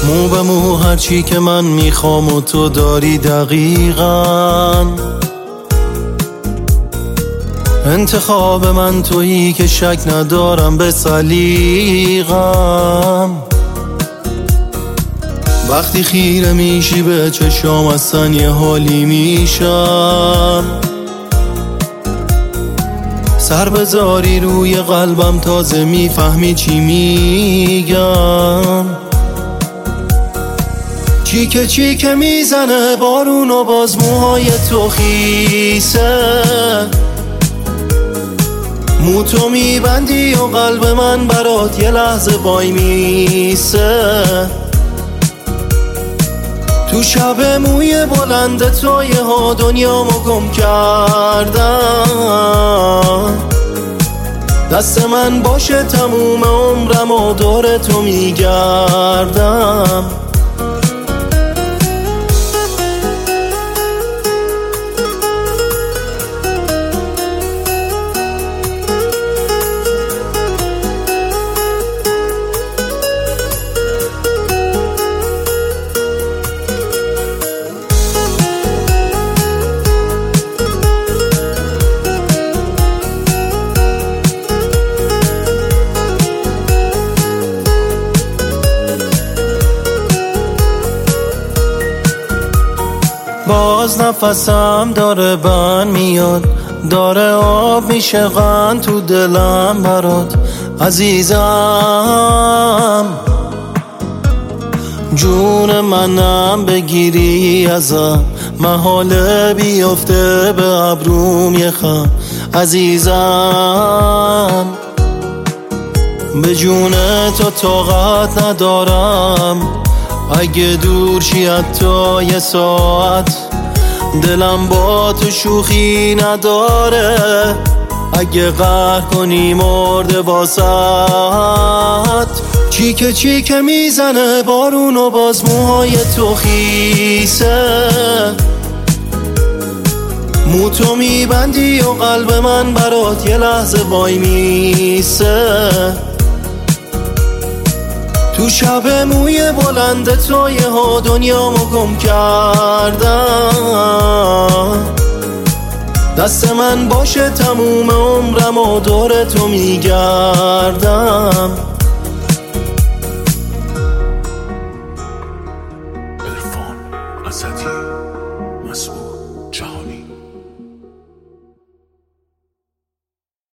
مو به مو هرچی که من میخوام و تو داری دقیقاً. انتخاب من تویی که شک ندارم به سلیقم. وقتی خیره میشی به چشام اصلا یه حالی میشم. سر بذاری روی قلبم تازه میفهمی چی میگم. چی که میزنه بارون و باز موهای تو خیسه. مو تو میبندی و قلب من برات یه لحظه وای میسه. تو شب موی بلند تو یه ها دنیامو گم کردم. دست من باشه تموم عمرم و دور تو میگردم. باز نفسم داره بند میاد، داره آب میشه غن تو دلم برات عزیزم. جون منم بگیری ازم، محاله بیفته به ابروم یه خم عزیزم. به جون تو طاقت ندارم، اگه دور شی حتی یه ساعت. دلم با تو شوخی نداره، اگه قهر کنی مرده واسط. چی که میزنه بارون و باز موهای تو خیسه. مو تو میبندی و قلب من برات یه لحظه وای میسه. تو شب موی بلند تو یه ها دنیامو گم کردم. دست من باشه تموم عمرم و دور تو میگردم.